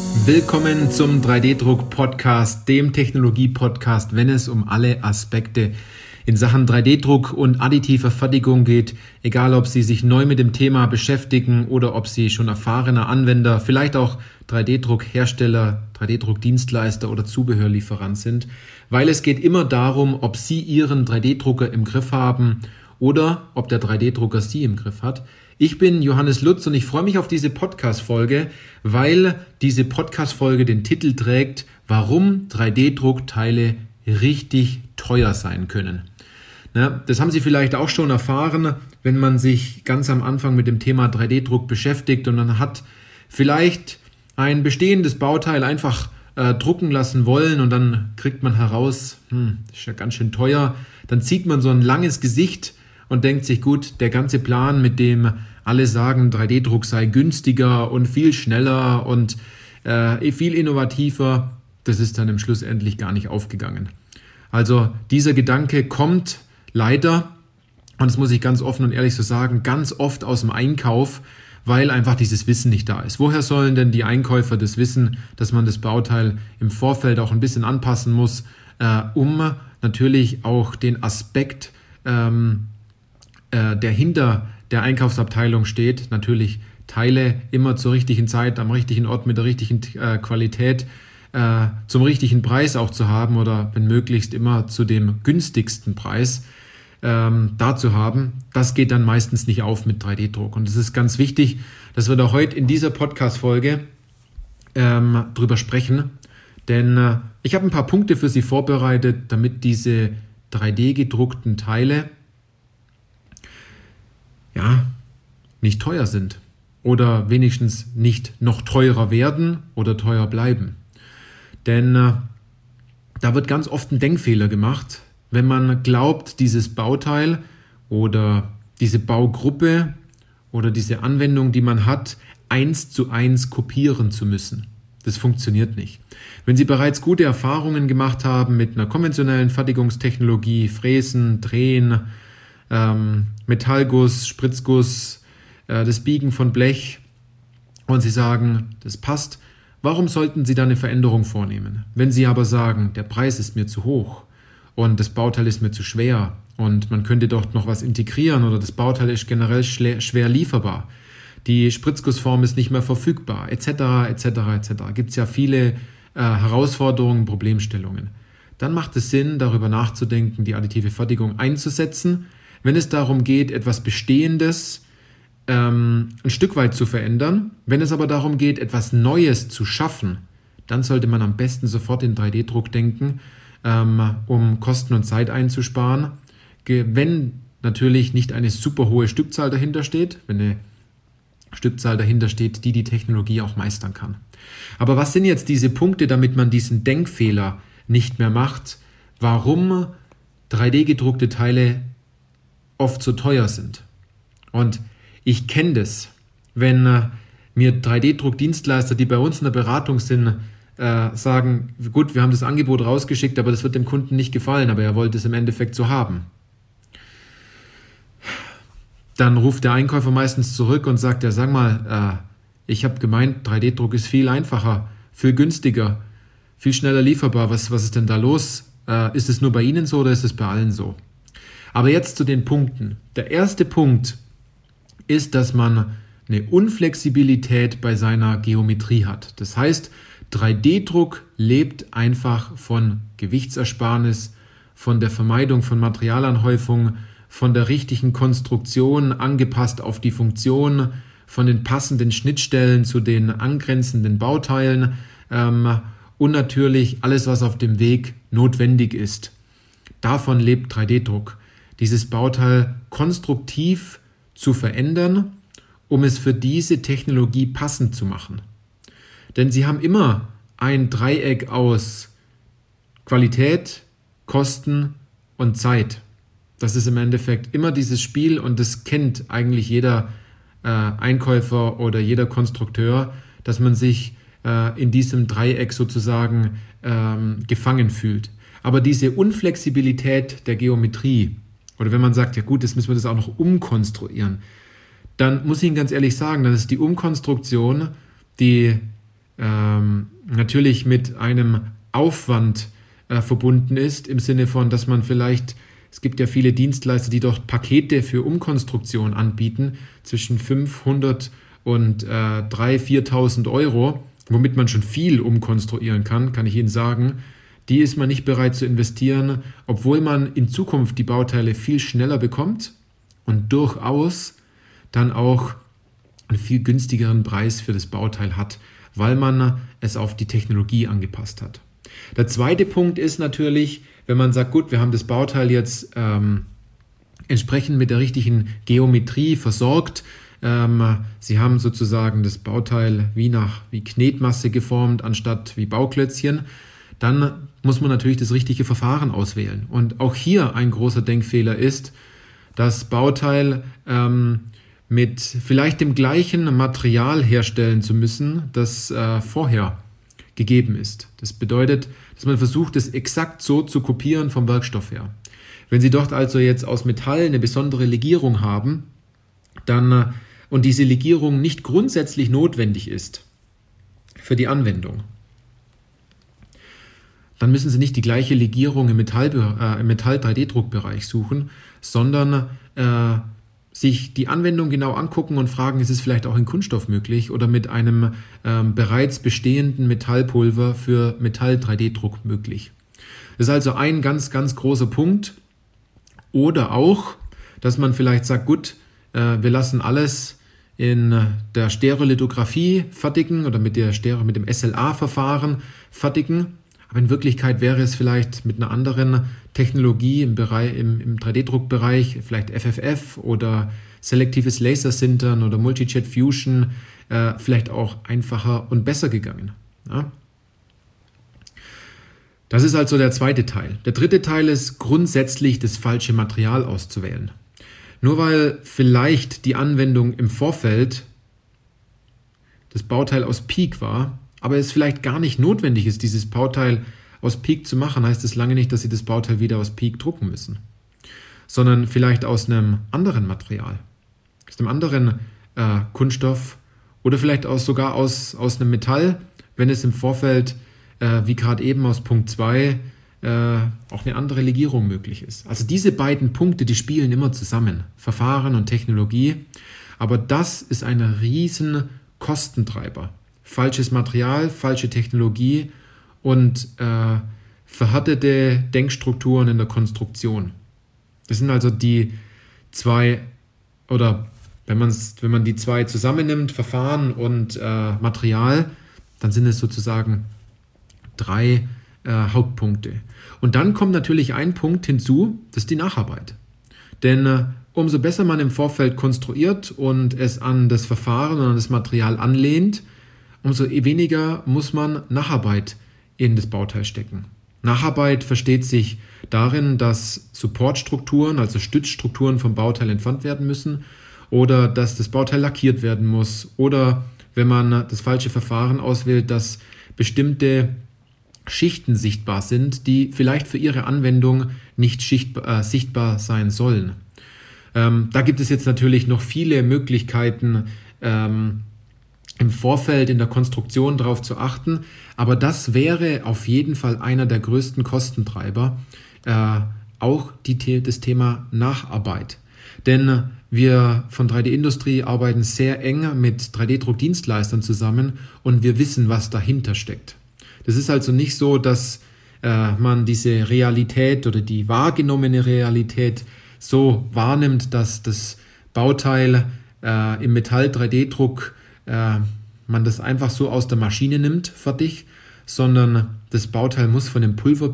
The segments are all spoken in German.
Willkommen zum 3D-Druck-Podcast, dem Technologie-Podcast, wenn es um alle Aspekte in Sachen 3D-Druck und additiver Fertigung geht. Egal, ob Sie sich neu mit dem Thema beschäftigen oder ob Sie schon erfahrener Anwender, vielleicht auch 3D-Druck-Hersteller, 3D-Druck-Dienstleister oder Zubehörlieferant sind. Weil es geht immer darum, ob Sie Ihren 3D-Drucker im Griff haben oder ob der 3D-Drucker Sie im Griff hat. Ich bin Johannes Lutz und ich freue mich auf diese Podcast-Folge, weil diese Podcast-Folge den Titel trägt, warum 3D-Druckteile richtig teuer sein können. Na, das haben Sie vielleicht auch schon erfahren, wenn man sich ganz am Anfang mit dem Thema 3D-Druck beschäftigt und man hat vielleicht ein bestehendes Bauteil einfach drucken lassen wollen und dann kriegt man heraus, ist ja ganz schön teuer. Dann zieht man so ein langes Gesicht und denkt sich, gut, der ganze Plan, mit dem alle sagen, 3D-Druck sei günstiger und viel schneller und viel innovativer, das ist dann im Schluss endlich gar nicht aufgegangen. Also dieser Gedanke kommt leider, und das muss ich ganz offen und ehrlich so sagen, ganz oft aus dem Einkauf, weil einfach dieses Wissen nicht da ist. Woher sollen denn die Einkäufer das wissen, dass man das Bauteil im Vorfeld auch ein bisschen anpassen muss, um natürlich auch den Aspekt, der hinter der Einkaufsabteilung steht, natürlich Teile immer zur richtigen Zeit, am richtigen Ort, mit der richtigen Qualität, zum richtigen Preis auch zu haben oder wenn möglichst immer zu dem günstigsten Preis da zu haben. Das geht dann meistens nicht auf mit 3D-Druck. Und es ist ganz wichtig, dass wir da heute in dieser Podcast-Folge drüber sprechen, denn ich habe ein paar Punkte für Sie vorbereitet, damit diese 3D-gedruckten Teile nicht teuer sind oder wenigstens nicht noch teurer werden oder teuer bleiben. Denn da wird ganz oft ein Denkfehler gemacht, wenn man glaubt, dieses Bauteil oder diese Baugruppe oder diese Anwendung, die man hat, 1:1 kopieren zu müssen. Das funktioniert nicht. Wenn Sie bereits gute Erfahrungen gemacht haben mit einer konventionellen Fertigungstechnologie, Fräsen, Drehen, Metallguss, Spritzguss, das Biegen von Blech und Sie sagen, das passt, warum sollten Sie da eine Veränderung vornehmen? Wenn Sie aber sagen, der Preis ist mir zu hoch und das Bauteil ist mir zu schwer und man könnte dort noch was integrieren oder das Bauteil ist generell schwer lieferbar, die Spritzgussform ist nicht mehr verfügbar, etc., etc., etc. Gibt es ja viele Herausforderungen, Problemstellungen. Dann macht es Sinn, darüber nachzudenken, die additive Fertigung einzusetzen, wenn es darum geht, etwas Bestehendes ein Stück weit zu verändern. Wenn es aber darum geht, etwas Neues zu schaffen, dann sollte man am besten sofort in 3D-Druck denken, um Kosten und Zeit einzusparen. Wenn natürlich nicht eine super hohe Stückzahl dahinter steht, wenn eine Stückzahl dahinter steht, die Technologie auch meistern kann. Aber was sind jetzt diese Punkte, damit man diesen Denkfehler nicht mehr macht, warum 3D-gedruckte Teile oft so teuer sind? Und ich kenne das, wenn mir 3D-Druck-Dienstleister, die bei uns in der Beratung sind, sagen, gut, wir haben das Angebot rausgeschickt, aber das wird dem Kunden nicht gefallen, aber er wollte es im Endeffekt so haben. Dann ruft der Einkäufer meistens zurück und sagt, ja, sag mal, ich habe gemeint, 3D-Druck ist viel einfacher, viel günstiger, viel schneller lieferbar. Was ist denn da los? Ist es nur bei Ihnen so oder ist es bei allen so? Aber jetzt zu den Punkten. Der erste Punkt ist, dass man eine Unflexibilität bei seiner Geometrie hat. Das heißt, 3D-Druck lebt einfach von Gewichtsersparnis, von der Vermeidung von Materialanhäufung, von der richtigen Konstruktion angepasst auf die Funktion, von den passenden Schnittstellen zu den angrenzenden Bauteilen und natürlich alles, was auf dem Weg notwendig ist. Davon lebt 3D-Druck. Dieses Bauteil konstruktiv zu verändern, um es für diese Technologie passend zu machen. Denn Sie haben immer ein Dreieck aus Qualität, Kosten und Zeit. Das ist im Endeffekt immer dieses Spiel und das kennt eigentlich jeder Einkäufer oder jeder Konstrukteur, dass man sich in diesem Dreieck sozusagen gefangen fühlt. Aber diese Unflexibilität der Geometrie, oder wenn man sagt, ja gut, jetzt müssen wir das auch noch umkonstruieren, dann muss ich Ihnen ganz ehrlich sagen, dann ist die Umkonstruktion, die natürlich mit einem Aufwand verbunden ist, im Sinne von, dass man vielleicht, es gibt ja viele Dienstleister, die dort Pakete für Umkonstruktion anbieten, zwischen 500 und 3.000, 4.000 Euro, womit man schon viel umkonstruieren kann ich Ihnen sagen. Die ist man nicht bereit zu investieren, obwohl man in Zukunft die Bauteile viel schneller bekommt und durchaus dann auch einen viel günstigeren Preis für das Bauteil hat, weil man es auf die Technologie angepasst hat. Der zweite Punkt ist natürlich, wenn man sagt, gut, wir haben das Bauteil jetzt entsprechend mit der richtigen Geometrie versorgt. Sie haben sozusagen das Bauteil wie Knetmasse geformt, anstatt wie Bauklötzchen. Dann muss man natürlich das richtige Verfahren auswählen. Und auch hier ein großer Denkfehler ist, das Bauteil mit vielleicht dem gleichen Material herstellen zu müssen, das vorher gegeben ist. Das bedeutet, dass man versucht, es exakt so zu kopieren vom Werkstoff her. Wenn Sie dort also jetzt aus Metall eine besondere Legierung haben, dann und diese Legierung nicht grundsätzlich notwendig ist für die Anwendung, dann müssen Sie nicht die gleiche Legierung im Metall-3D-Druckbereich suchen, sondern sich die Anwendung genau angucken und fragen, ist es vielleicht auch in Kunststoff möglich oder mit einem bereits bestehenden Metallpulver für Metall-3D-Druck möglich. Das ist also ein ganz, ganz großer Punkt. Oder auch, dass man vielleicht sagt, gut, wir lassen alles in der Stereolithografie fertigen oder mit dem SLA-Verfahren fertigen. Aber in Wirklichkeit wäre es vielleicht mit einer anderen Technologie im 3D-Druckbereich, vielleicht FFF oder selektives Lasersintern oder Multijet Fusion, vielleicht auch einfacher und besser gegangen. Ja? Das ist also der zweite Teil. Der dritte Teil ist grundsätzlich das falsche Material auszuwählen. Nur weil vielleicht die Anwendung im Vorfeld das Bauteil aus PEEK war, aber es vielleicht gar nicht notwendig ist, dieses Bauteil aus PEEK zu machen, heißt es lange nicht, dass Sie das Bauteil wieder aus PEEK drucken müssen, sondern vielleicht aus einem anderen Material, aus einem anderen Kunststoff oder vielleicht sogar aus einem Metall, wenn es im Vorfeld, wie gerade eben aus Punkt 2, auch eine andere Legierung möglich ist. Also diese beiden Punkte, die spielen immer zusammen, Verfahren und Technologie, aber das ist ein riesen Kostentreiber. Falsches Material, falsche Technologie und verhärtete Denkstrukturen in der Konstruktion. Das sind also die zwei, oder wenn man die zwei zusammennimmt, Verfahren und Material, dann sind es sozusagen 3 Hauptpunkte. Und dann kommt natürlich ein Punkt hinzu, das ist die Nacharbeit. Denn umso besser man im Vorfeld konstruiert und es an das Verfahren und an das Material anlehnt, umso weniger muss man Nacharbeit in das Bauteil stecken. Nacharbeit versteht sich darin, dass Supportstrukturen, also Stützstrukturen vom Bauteil entfernt werden müssen oder dass das Bauteil lackiert werden muss oder, wenn man das falsche Verfahren auswählt, dass bestimmte Schichten sichtbar sind, die vielleicht für Ihre Anwendung nicht sichtbar sein sollen. Da gibt es jetzt natürlich noch viele Möglichkeiten, im Vorfeld in der Konstruktion darauf zu achten, aber das wäre auf jeden Fall einer der größten Kostentreiber, auch das Thema Nacharbeit. Denn wir von 3D-Industrie arbeiten sehr eng mit 3D-Druckdienstleistern zusammen und wir wissen, was dahinter steckt. Das ist also nicht so, dass man diese Realität oder die wahrgenommene Realität so wahrnimmt, dass das Bauteil im Metall-3D-Druck man das einfach so aus der Maschine nimmt, fertig, sondern das Bauteil muss von dem Pulver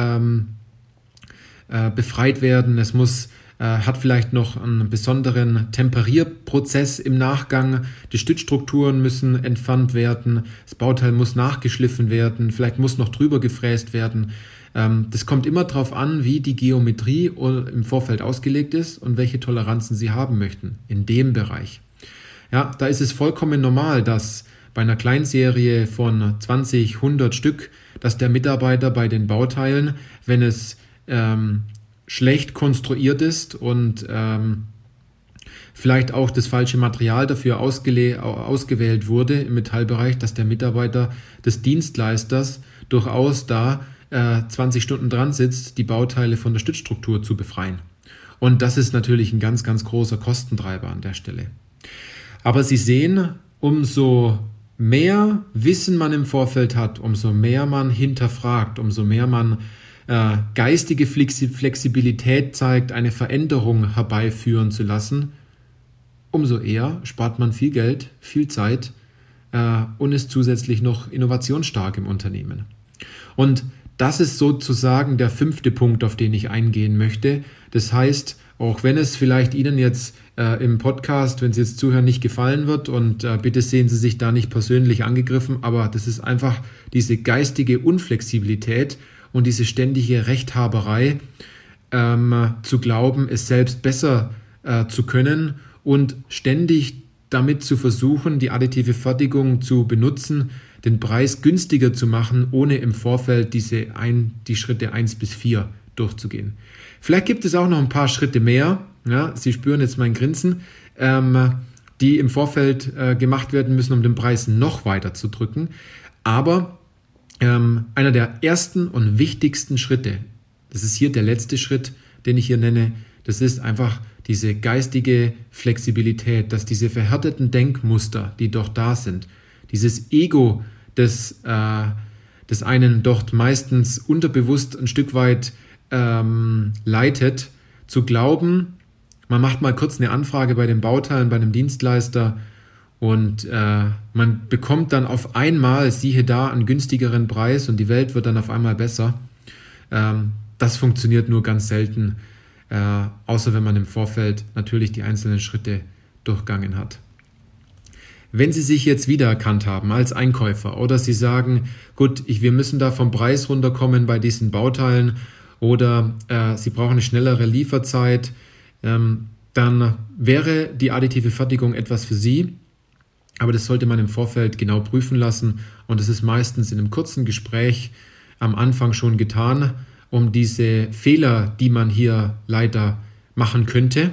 befreit werden. Es hat vielleicht noch einen besonderen Temperierprozess im Nachgang. Die Stützstrukturen müssen entfernt werden. Das Bauteil muss nachgeschliffen werden. Vielleicht muss noch drüber gefräst werden. Das kommt immer darauf an, wie die Geometrie im Vorfeld ausgelegt ist und welche Toleranzen Sie haben möchten in dem Bereich. Ja, da ist es vollkommen normal, dass bei einer Kleinserie von 20, 100 Stück, dass der Mitarbeiter bei den Bauteilen, wenn es schlecht konstruiert ist und vielleicht auch das falsche Material dafür ausgewählt wurde im Metallbereich, dass der Mitarbeiter des Dienstleisters durchaus da 20 Stunden dran sitzt, die Bauteile von der Stützstruktur zu befreien. Und das ist natürlich ein ganz, ganz großer Kostentreiber an der Stelle. Aber Sie sehen, umso mehr Wissen man im Vorfeld hat, umso mehr man hinterfragt, umso mehr man geistige Flexibilität zeigt, eine Veränderung herbeiführen zu lassen, umso eher spart man viel Geld, viel Zeit und ist zusätzlich noch innovationsstark im Unternehmen. Und das ist sozusagen der 5. Punkt, auf den ich eingehen möchte. Das heißt, auch wenn es vielleicht Ihnen jetzt im Podcast, wenn Sie jetzt zuhören, nicht gefallen wird und bitte sehen Sie sich da nicht persönlich angegriffen, aber das ist einfach diese geistige Unflexibilität und diese ständige Rechthaberei, zu glauben, es selbst besser zu können und ständig damit zu versuchen, die additive Fertigung zu benutzen, den Preis günstiger zu machen, ohne im Vorfeld die Schritte 1 bis 4 durchzugehen. Vielleicht gibt es auch noch ein paar Schritte mehr, ja, Sie spüren jetzt mein Grinsen, die im Vorfeld gemacht werden müssen, um den Preis noch weiter zu drücken. Aber einer der ersten und wichtigsten Schritte, das ist hier der letzte Schritt, den ich hier nenne, das ist einfach diese geistige Flexibilität, dass diese verhärteten Denkmuster, die doch da sind, dieses Ego, das einen dort meistens unterbewusst ein Stück weit leitet, zu glauben, man macht mal kurz eine Anfrage bei den Bauteilen, bei einem Dienstleister und man bekommt dann auf einmal, siehe da, einen günstigeren Preis und die Welt wird dann auf einmal besser. Das funktioniert nur ganz selten, außer wenn man im Vorfeld natürlich die einzelnen Schritte durchgangen hat. Wenn Sie sich jetzt wiedererkannt haben als Einkäufer oder Sie sagen, gut, wir müssen da vom Preis runterkommen bei diesen Bauteilen oder Sie brauchen eine schnellere Lieferzeit, dann wäre die additive Fertigung etwas für Sie. Aber das sollte man im Vorfeld genau prüfen lassen und es ist meistens in einem kurzen Gespräch am Anfang schon getan, um diese Fehler, die man hier leider machen könnte.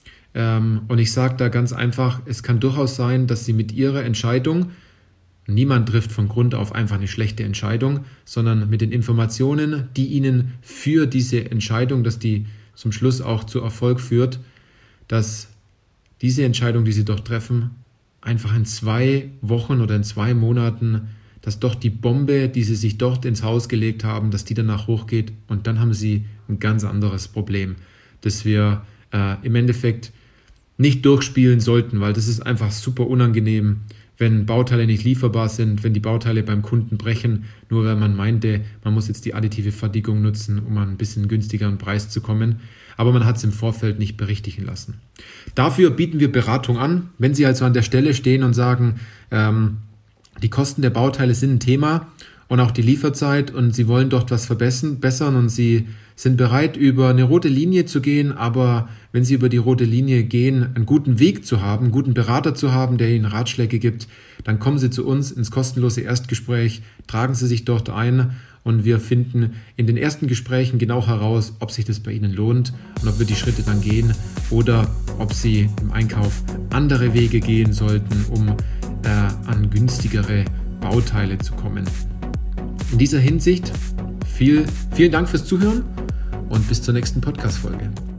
Und ich sage da ganz einfach, es kann durchaus sein, dass Sie mit Ihrer Entscheidung, niemand trifft von Grund auf einfach eine schlechte Entscheidung, sondern mit den Informationen, die Ihnen für diese Entscheidung, dass die zum Schluss auch zu Erfolg führt, dass diese Entscheidung, die Sie doch treffen, einfach in 2 Wochen oder in 2 Monaten, dass doch die Bombe, die Sie sich dort ins Haus gelegt haben, dass die danach hochgeht und dann haben Sie ein ganz anderes Problem, das wir im Endeffekt nicht durchspielen sollten, weil das ist einfach super unangenehm, wenn Bauteile nicht lieferbar sind, wenn die Bauteile beim Kunden brechen, nur weil man meinte, man muss jetzt die additive Fertigung nutzen, um an einen bisschen günstigeren Preis zu kommen. Aber man hat es im Vorfeld nicht berichtigen lassen. Dafür bieten wir Beratung an. Wenn Sie also an der Stelle stehen und sagen, die Kosten der Bauteile sind ein Thema und auch die Lieferzeit und Sie wollen dort was verbessern und Sie sind bereit, über eine rote Linie zu gehen, aber wenn Sie über die rote Linie gehen, einen guten Weg zu haben, einen guten Berater zu haben, der Ihnen Ratschläge gibt, dann kommen Sie zu uns ins kostenlose Erstgespräch, tragen Sie sich dort ein und wir finden in den ersten Gesprächen genau heraus, ob sich das bei Ihnen lohnt und ob wir die Schritte dann gehen oder ob Sie im Einkauf andere Wege gehen sollten, um an günstigere Bauteile zu kommen. In dieser Hinsicht vielen Dank fürs Zuhören und bis zur nächsten Podcast-Folge.